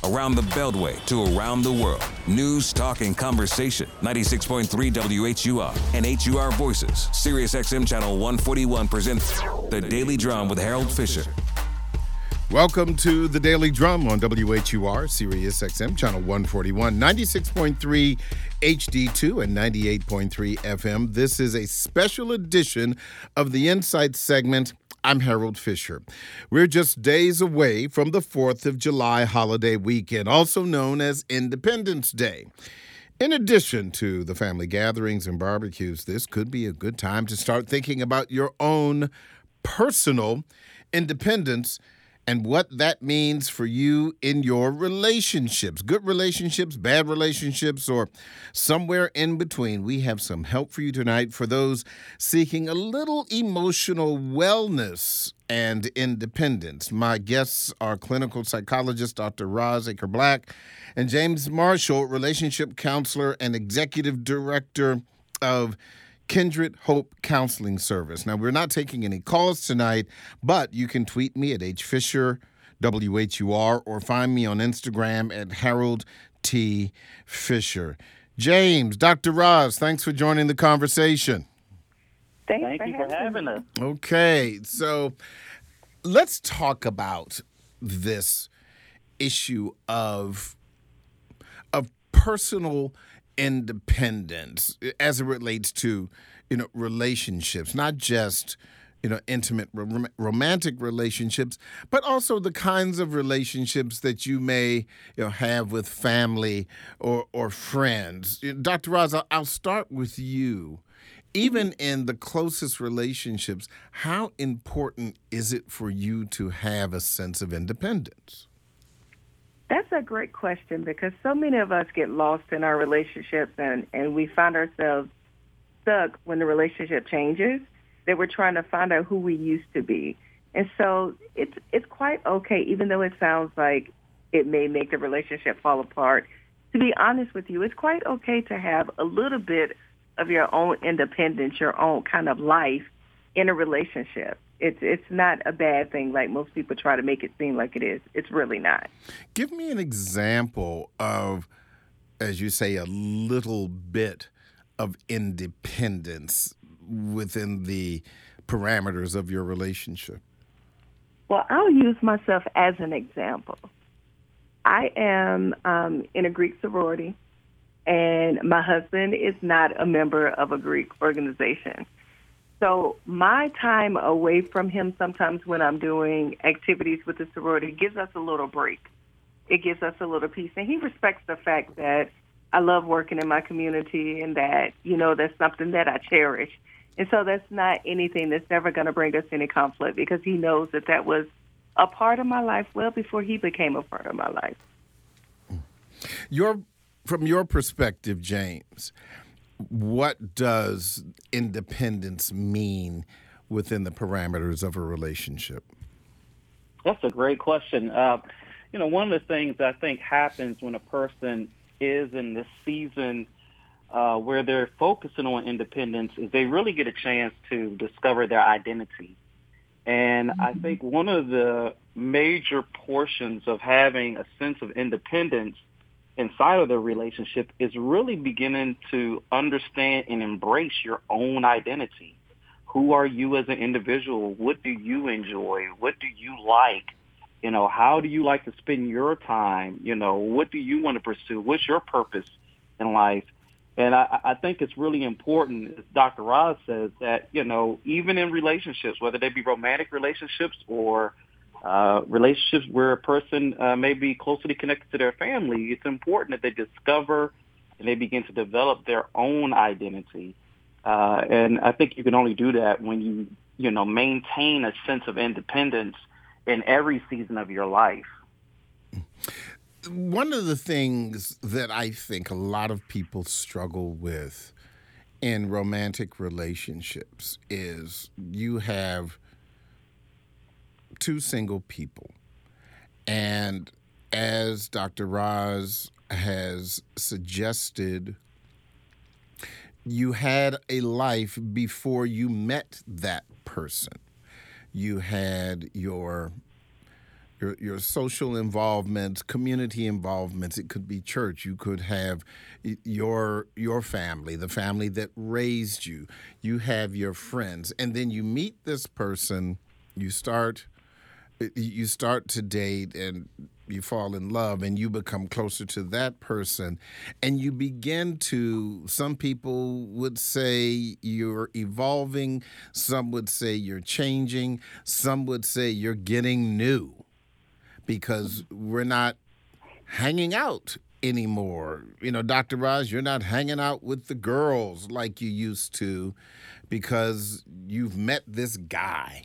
Around the Beltway to around the world. News, talk, and conversation. 96.3 WHUR and HUR Voices. SiriusXM Channel 141 presents The Daily Drum with Harold Fisher. Welcome to The Daily Drum on WHUR, SiriusXM Channel 141, 96.3 HD2 and 98.3 FM. This is a special edition of the Insight segment. I'm Harold Fisher. We're just days away from the 4th of July holiday weekend, also known as Independence Day. In addition to the family gatherings and barbecues, this could be a good time to start thinking about your own personal independence and what that means for you in your relationships. Good relationships, bad relationships, or somewhere in between. We have some help for you tonight for those seeking a little emotional wellness and independence. My guests are clinical psychologist Dr. Roz Acre-Black and James Marshall, relationship counselor and executive director of Kindred Hope Counseling Service. Now, we're not taking any calls tonight, but you can tweet me at HFisherWHUR or find me on Instagram at Harold T. Fisher. James, Dr. Roz, thanks for joining the conversation. Thank you for having us. Okay, so let's talk about this issue of personal independence as it relates to, relationships, not just, intimate romantic relationships, but also the kinds of relationships that you may, have with family or friends. Dr. Roz, I'll start with you. Even in the closest relationships, how important is it for you to have a sense of independence? That's a great question because so many of us get lost in our relationships and we find ourselves stuck when the relationship changes, that we're trying to find out who we used to be. And so it's quite okay, even though it sounds like it may make the relationship fall apart. To be honest with you, it's quite okay to have a little bit of your own independence, your own kind of life in a relationship. It's not a bad thing like most people try to make it seem like it is. It's really not. Give me an example of, as you say, a little bit of independence within the parameters of your relationship. Well, I'll use myself as an example. I am in a Greek sorority, and my husband is not a member of a Greek organization. So my time away from him sometimes when I'm doing activities with the sorority gives us a little break. It gives us a little peace. And he respects the fact that I love working in my community and that, that's something that I cherish. And so that's not anything that's never going to bring us any conflict because he knows that was a part of my life well before he became a part of my life. From your perspective, James, what does independence mean within the parameters of a relationship? That's a great question. One of the things I think happens when a person is in this season where they're focusing on independence is they really get a chance to discover their identity. And I think one of the major portions of having a sense of independence inside of the relationship is really beginning to understand and embrace your own identity. Who are you as an individual? What do you enjoy? What do you like? How do you like to spend your time? What do you want to pursue? What's your purpose in life? And I think it's really important, as Dr. Roz says, that, even in relationships, whether they be romantic relationships or relationships where a person may be closely connected to their family, it's important that they discover and they begin to develop their own identity. And I think you can only do that when you maintain a sense of independence in every season of your life. One of the things that I think a lot of people struggle with in romantic relationships is you have two single people. And as Dr. Roz has suggested, you had a life before you met that person. You had your your social involvements, community involvements. It could be church. You could have your family, the family that raised you. You have your friends, and then you meet this person. You start to date, and you fall in love, and you become closer to that person, and you begin to. Some people would say you're evolving. Some would say you're changing. Some would say you're getting new, because we're not hanging out anymore. Dr. Raj, you're not hanging out with the girls like you used to because you've met this guy.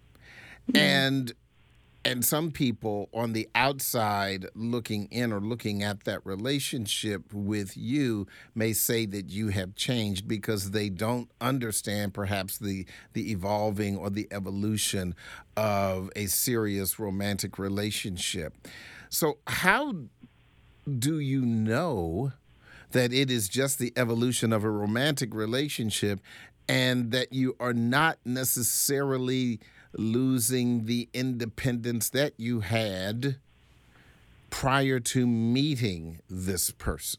And some people on the outside looking in or looking at that relationship with you may say that you have changed because they don't understand perhaps the evolving or the evolution of a serious romantic relationship. So how do you know that it is just the evolution of a romantic relationship and that you are not necessarily losing the independence that you had prior to meeting this person?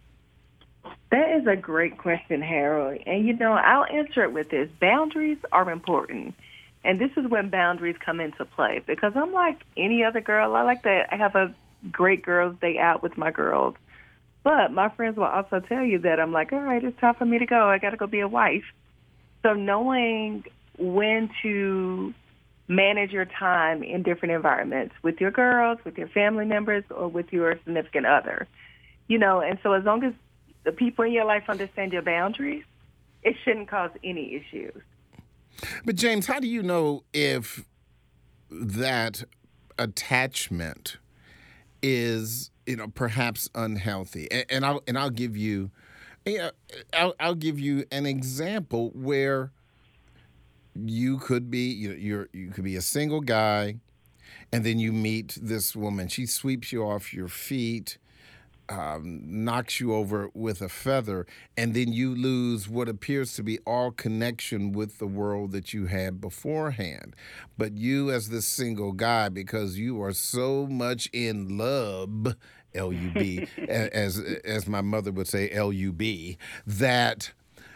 That is a great question, Harold. And, I'll answer it with this. Boundaries are important. And this is when boundaries come into play, because I'm like any other girl. I have a great girls' day out with my girls. But my friends will also tell you that I'm like, all right, it's time for me to go. I got to go be a wife. So knowing when to manage your time in different environments with your girls, with your family members, or with your significant other. And so as long as the people in your life understand your boundaries, it shouldn't cause any issues. But James, how do you know if that attachment is, perhaps unhealthy? And I'll give you, I'll give you an example where you could be you could be a single guy, and then you meet this woman. She sweeps you off your feet, knocks you over with a feather, and then you lose what appears to be all connection with the world that you had beforehand. But you, as this single guy, because you are so much in love, L-U-B, as my mother would say, L-U-B, that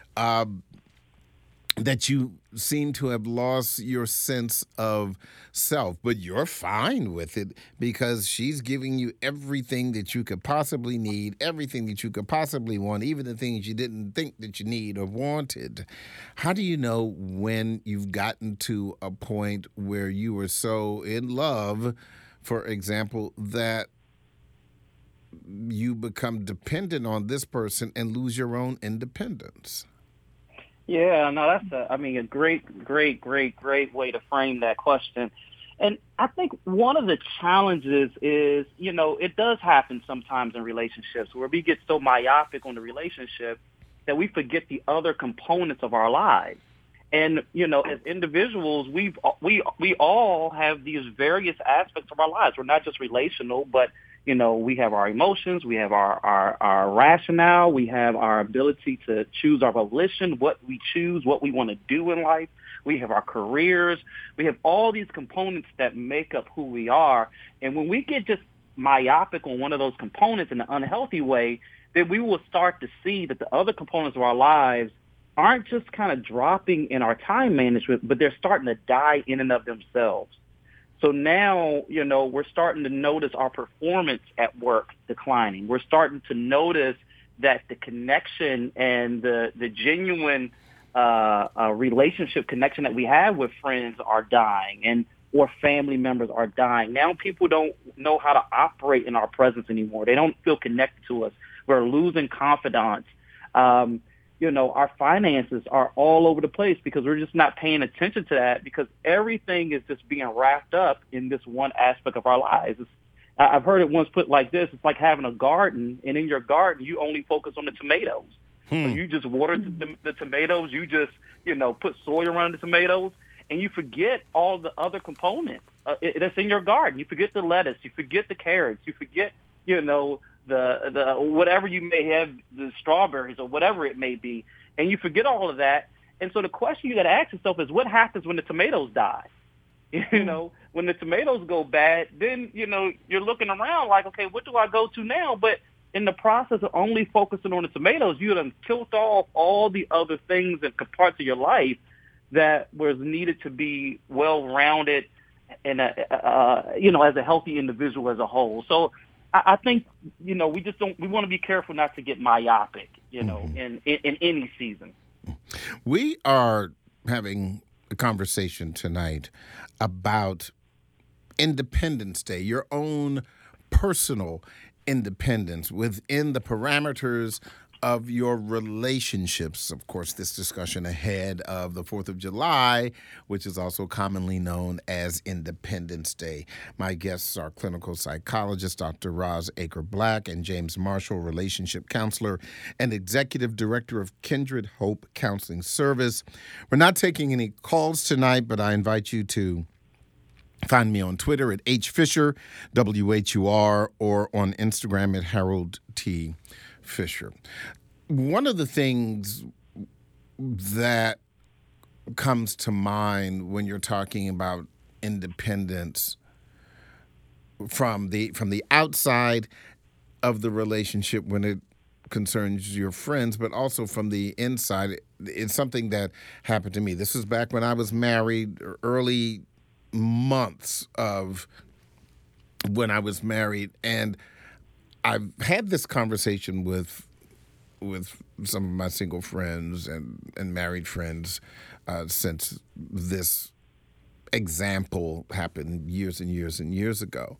you seem to have lost your sense of self, but you're fine with it because she's giving you everything that you could possibly need, everything that you could possibly want, even the things you didn't think that you need or wanted. How do you know when you've gotten to a point where you were so in love, for example, that you become dependent on this person and lose your own independence? Yeah, no, that's a great way to frame that question. And I think one of the challenges is, it does happen sometimes in relationships where we get so myopic on the relationship that we forget the other components of our lives. And, as individuals, we all have these various aspects of our lives. We're not just relational, but we have our emotions, we have our rationale, we have our ability to choose our volition, what we choose, what we want to do in life. We have our careers. We have all these components that make up who we are. And when we get just myopic on one of those components in an unhealthy way, then we will start to see that the other components of our lives aren't just kind of dropping in our time management, but they're starting to die in and of themselves. So now, we're starting to notice our performance at work declining. We're starting to notice that the connection and the genuine relationship connection that we have with friends are dying, or family members are dying. Now people don't know how to operate in our presence anymore. They don't feel connected to us. We're losing confidence. Our finances are all over the place because we're just not paying attention to that because everything is just being wrapped up in this one aspect of our lives. I've heard it once put like this. It's like having a garden, and in your garden, you only focus on the tomatoes. So you just water the tomatoes. You just, put soil around the tomatoes, and you forget all the other components that's in your garden. You forget the lettuce. You forget the carrots. You forget, the whatever you may have, the strawberries or whatever it may be, and you forget all of that. And so the question you got to ask yourself is, what happens when the tomatoes die? You know, when the tomatoes go bad, then, you know, you're looking around like, okay, what do I go to now? But in the process of only focusing on the tomatoes, you done killed off all the other things and parts of your life that was needed to be well-rounded and, you know, as a healthy individual as a whole. So I think, you know, we want to be careful not to get myopic, you know, in any season. We are having a conversation tonight about Independence Day, your own personal independence within the parameters of your relationships. Of course, this discussion ahead of the 4th of July, which is also commonly known as Independence Day. My guests are clinical psychologist Dr. Roz Acre-Black and James Marshall, relationship counselor and executive director of Kindred Hope Counseling Service. We're not taking any calls tonight, but I invite you to find me on Twitter at HFisher, WHUR, or on Instagram at Harold T. Fisher. One of the things that comes to mind when you're talking about independence from the outside of the relationship when it concerns your friends, but also from the inside, it's something that happened to me. This was back when I was married, early months of when I was married, and I've had this conversation with some of my single friends and married friends since this example happened years and years and years ago.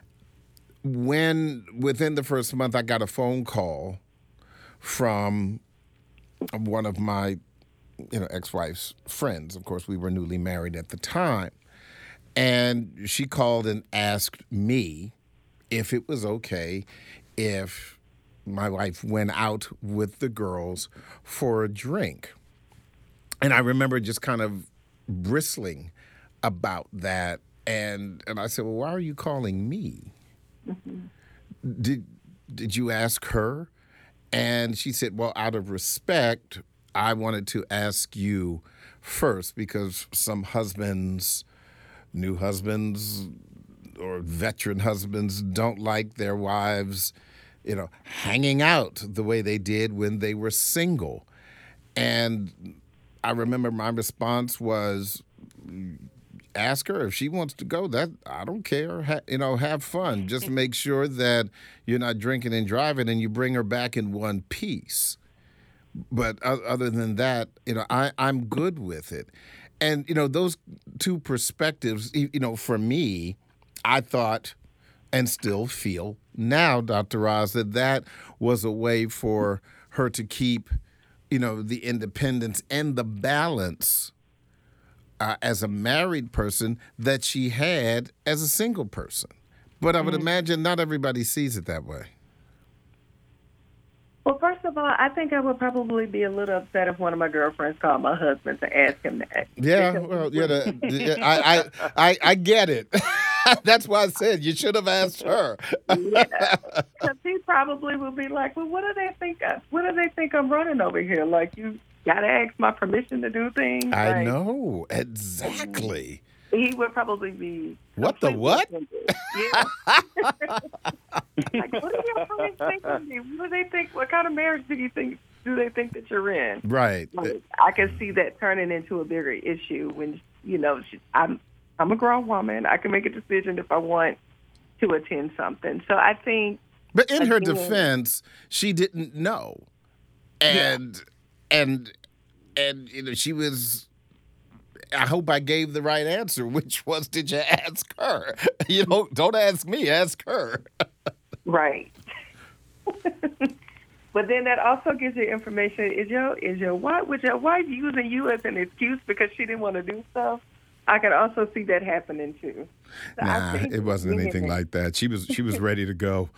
When within the first month I got a phone call from one of my ex-wife's friends. Of course, we were newly married at the time. And she called and asked me if it was okay if my wife went out with the girls for a drink. And I remember just kind of bristling about that. And I said, well, why are you calling me? Mm-hmm. Did you ask her? And she said, well, out of respect, I wanted to ask you first because some husbands, new husbands or veteran husbands don't like their wives, hanging out the way they did when they were single. And I remember my response was, ask her if she wants to go. That I don't care. Have fun. Just make sure that you're not drinking and driving, and you bring her back in one piece. But other than that, I'm good with it. And those two perspectives. For me, I thought, and still feel now, Dr. Roz, that was a way for her to keep, the independence and the balance as a married person that she had as a single person. But I would imagine not everybody sees it that way. Well, first of all, I think I would probably be a little upset if one of my girlfriends called my husband to ask him that. Yeah, well, I get it. That's why I said you should have asked her. Because he probably would be like, well, what do they think I'm running over here? Like, you got to ask my permission to do things? I know, exactly. He would probably be... What the what? Yeah. Like, what do your friends think of you? What do they think? What kind of marriage do they think that you're in? Right. Like, I can see that turning into a bigger issue when, I'm a grown woman. I can make a decision if I want to attend something. So I think... But in her defense, she didn't know. And she was... I hope I gave the right answer, which was, did you ask her? Don't ask me, ask her. Right. But then that also gives you information. Was your wife using you as an excuse because she didn't want to do stuff? I can also see that happening too. So nah, it wasn't anything like that. She was ready to go.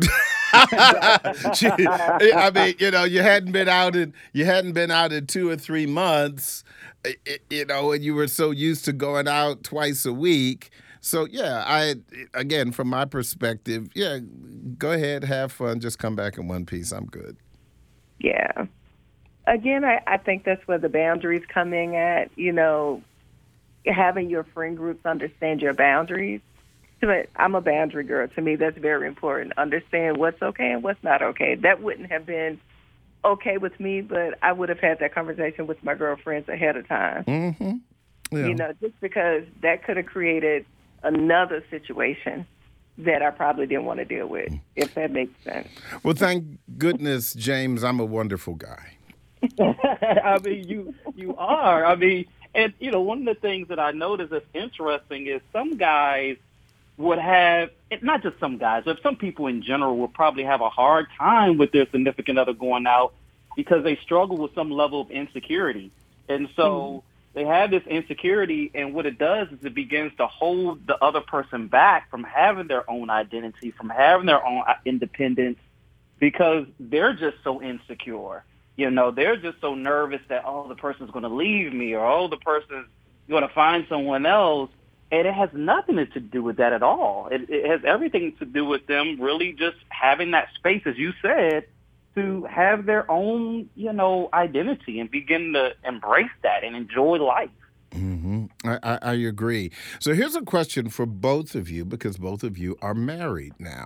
You hadn't been out in 2 or 3 months, and you were so used to going out twice a week. So again, from my perspective, go ahead, have fun, just come back in one piece. I'm good. Yeah. Again, I think that's where the boundaries come in at. having your friend groups understand your boundaries. But I'm a boundary girl. To me, that's very important. Understand what's okay and what's not okay. That wouldn't have been okay with me, but I would have had that conversation with my girlfriends ahead of time. Mm-hmm. Yeah. You know, just because that could have created another situation that I probably didn't want to deal with, if that makes sense. Well, thank goodness, James, I'm a wonderful guy. I mean, you are. I mean, and, you know, one of the things that I noticed that's interesting is some guys would have, not just some guys, but some people in general would probably have a hard time with their significant other going out because they struggle with some level of insecurity. And so they have this insecurity, and what it does is it begins to hold the other person back from having their own identity, from having their own independence, because they're just so insecure. You know, they're just so nervous that, oh, the person's going to leave me, or, oh, the person's going to find someone else. And it has nothing to do with that at all. It has everything to do with them really just having that space, as you said, to have their own, you know, identity and begin to embrace that and enjoy life. Mm-hmm. I agree. So here's a question for both of you, because both of you are married now.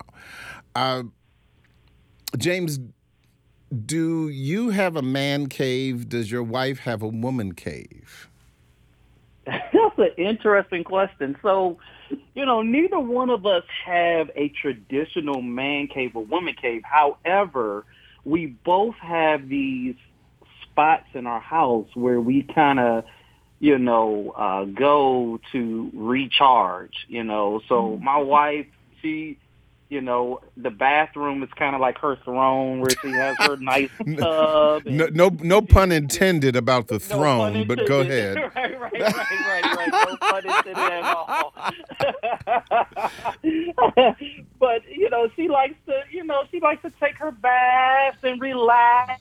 James, do you have a man cave? Does your wife have a woman cave? That's an interesting question. So, you know, neither one of us have a traditional man cave or woman cave. However, we both have these spots in our house where we kind of, you know, go to recharge, you know. So my wife, she, you know, the bathroom is kind of like her throne where she has her nice tub. No pun intended about the throne, no but go ahead. right. No pun intended at all. But, you know, she likes to take her bath and relax.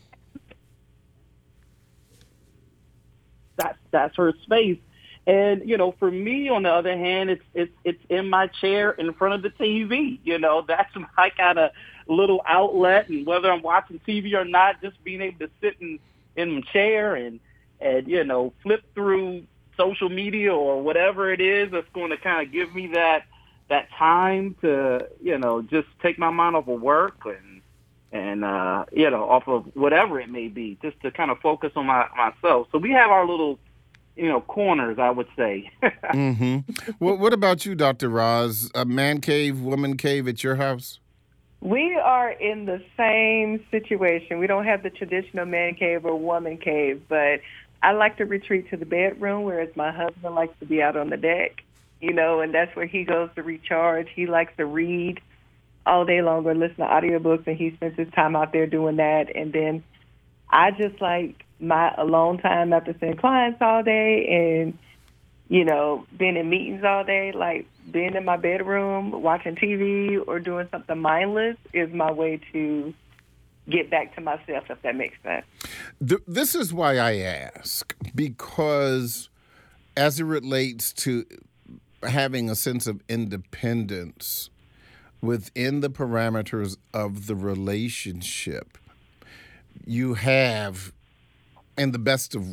That's her space. And, you know, for me, on the other hand, it's in my chair in front of the TV. You know, that's my kind of little outlet. And whether I'm watching TV or not, just being able to sit in my chair and, you know, flip through social media or whatever it is that's going to kind of give me that time to, you know, just take my mind off of work and you know, off of whatever it may be, just to kind of focus on myself. So we have our little, you know, corners, I would say. Mm-hmm. Well, what about you, Dr. Roz? A man cave, woman cave at your house? We are in the same situation. We don't have the traditional man cave or woman cave, but I like to retreat to the bedroom, whereas my husband likes to be out on the deck, you know, and that's where he goes to recharge. He likes to read all day long or listen to audiobooks, and he spends his time out there doing that. And then I just like my alone time after seeing clients all day and, you know, being in meetings all day, like being in my bedroom, watching TV or doing something mindless is my way to get back to myself, if that makes sense. This is why I ask, because as it relates to having a sense of independence within the parameters of the relationship, you have, in the best of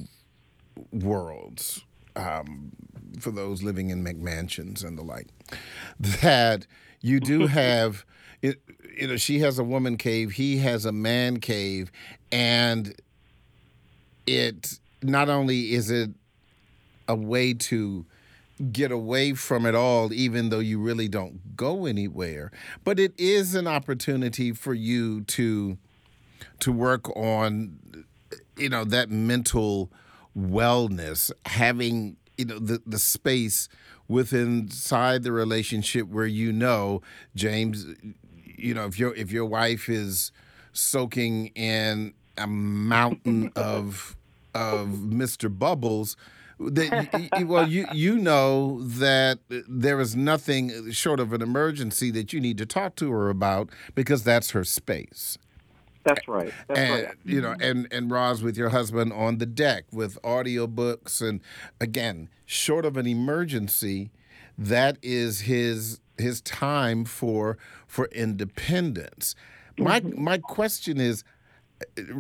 worlds, for those living in McMansions and the like, that you do have, you know, she has a woman cave, he has a man cave, and it not only is it a way to get away from it all, even though you really don't go anywhere, but it is an opportunity for you to work on, you know, that mental wellness, having, you know, the space within inside the relationship where, you know, James, you know, if your wife is soaking in a mountain of Mr. Bubbles, well, you know that there is nothing short of an emergency that you need to talk to her about, because that's her space. That's right. Right. You know, and Roz, with your husband on the deck with audiobooks, and again, short of an emergency, that is his time for independence. My question is,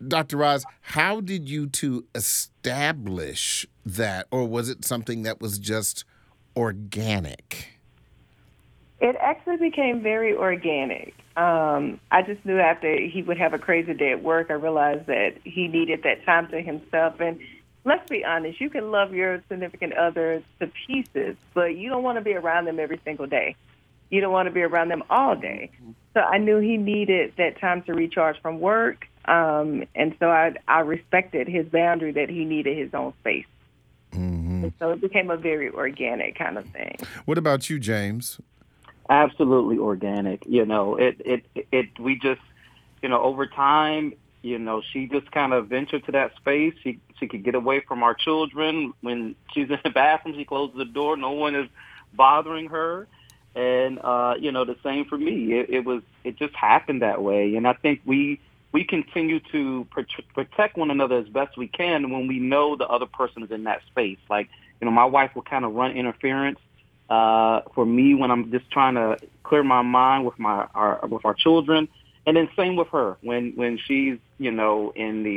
Dr. Roz, how did you two establish that, or was it something that was just organic? It actually became very organic. I just knew after he would have a crazy day at work, I realized that he needed that time to himself. And let's be honest, you can love your significant other to pieces, but you don't want to be around them every single day. You don't want to be around them all day. So I knew he needed that time to recharge from work. And so I respected his boundary that he needed his own space. Mm-hmm. And so it became a very organic kind of thing. What about you, James? Absolutely organic. We just, over time, she just kind of ventured to that space. She could get away from our children. When she's in the bathroom, she closes the door. No one is bothering her. And, the same for me. It just happened that way. And I think we continue to protect one another as best we can when we know the other person is in that space. Like, my wife will kind of run interference for me when I'm just trying to clear my mind with our children, and then same with her when she's in the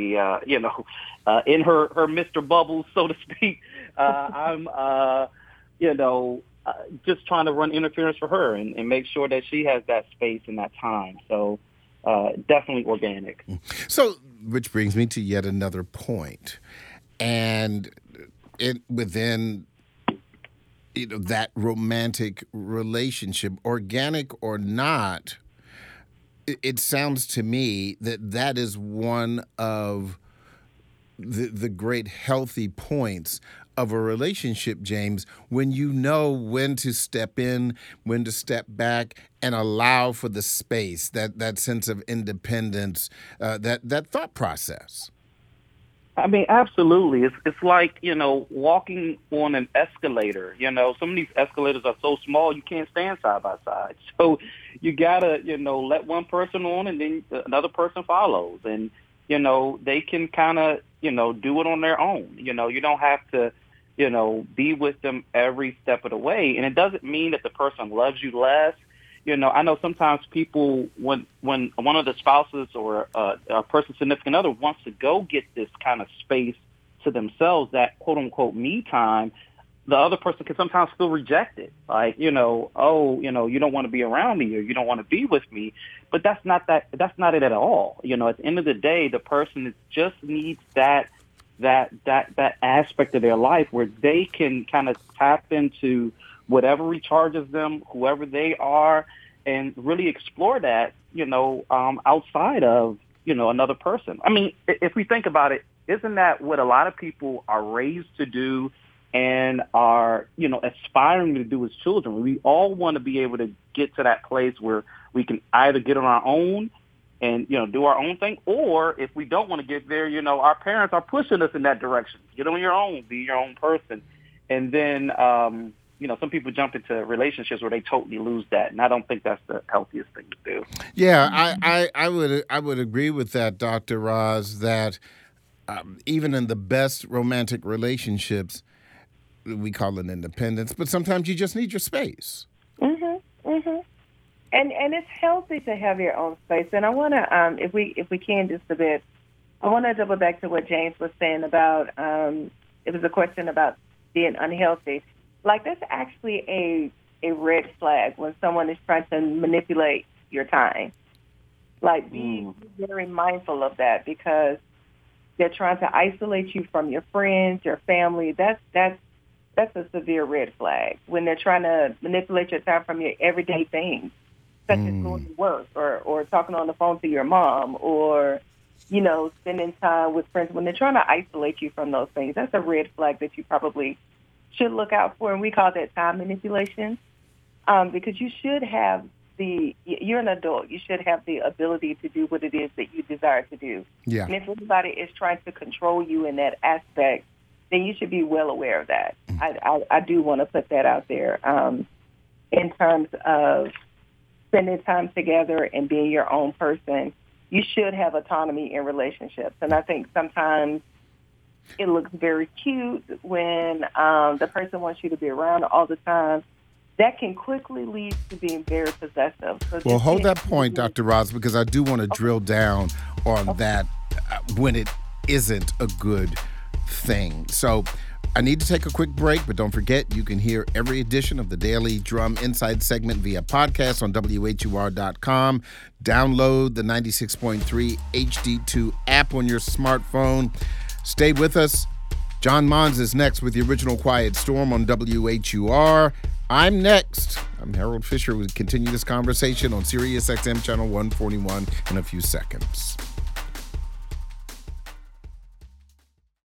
in her Mr. Bubbles, so to speak. I'm just trying to run interference for her and make sure that she has that space and that time. So definitely organic. So, which brings me to yet another point, and within that romantic relationship, organic or not, it sounds to me that is one of the great healthy points of a relationship, James, when you know when to step in, when to step back, and allow for the space, that sense of independence, that thought process. I mean, absolutely. It's like, walking on an escalator. Some of these escalators are so small you can't stand side by side. So you got to, let one person on and then another person follows. And, they can kind of, do it on their own. You don't have to, be with them every step of the way. And it doesn't mean that the person loves you less. I know sometimes people, when one of the spouses or a person's significant other wants to go get this kind of space to themselves, that quote unquote me time, the other person can sometimes feel rejected. Like, you don't want to be around me or you don't want to be with me. But that's not it at all. At the end of the day, the person just needs that aspect of their life where they can kind of tap into whatever recharges them, whoever they are, and really explore that, outside of, another person. I mean, if we think about it, isn't that what a lot of people are raised to do and are, aspiring to do as children? We all want to be able to get to that place where we can either get on our own and, do our own thing, or if we don't want to get there, our parents are pushing us in that direction. Get on your own, be your own person. And then, some people jump into relationships where they totally lose that, and I don't think that's the healthiest thing to do. Yeah, I would agree with that, Dr. Roz, that even in the best romantic relationships, we call it independence, but sometimes you just need your space. Mm-hmm, mm-hmm. And it's healthy to have your own space. And I want to, if we can just a bit, I want to double back to what James was saying about, it was a question about being unhealthy. Like, that's actually a red flag when someone is trying to manipulate your time. Like, be very mindful of that, because they're trying to isolate you from your friends, your family. That's a severe red flag when they're trying to manipulate your time from your everyday things, such as going to work or talking on the phone to your mom or, spending time with friends. When they're trying to isolate you from those things, that's a red flag that you probably should look out for, and we call that time manipulation, because you should have you're an adult. You should have the ability to do what it is that you desire to do. Yeah. And if anybody is trying to control you in that aspect, then you should be well aware of that. I do want to put that out there in terms of spending time together and being your own person. You should have autonomy in relationships, and I think sometimes it looks very cute when the person wants you to be around all the time. That can quickly lead to being very possessive. So well, hold that point, Dr. Roz, because I do want to drill down on that when it isn't a good thing. So I need to take a quick break, but don't forget you can hear every edition of the Daily Drum Inside segment via podcast on WHUR.com. Download the 96.3 HD2 app on your smartphone. Stay with us. John Mons is next with the original Quiet Storm on WHUR. I'm next. I'm Harold Fisher. We'll continue this conversation on Sirius XM Channel 141 in a few seconds.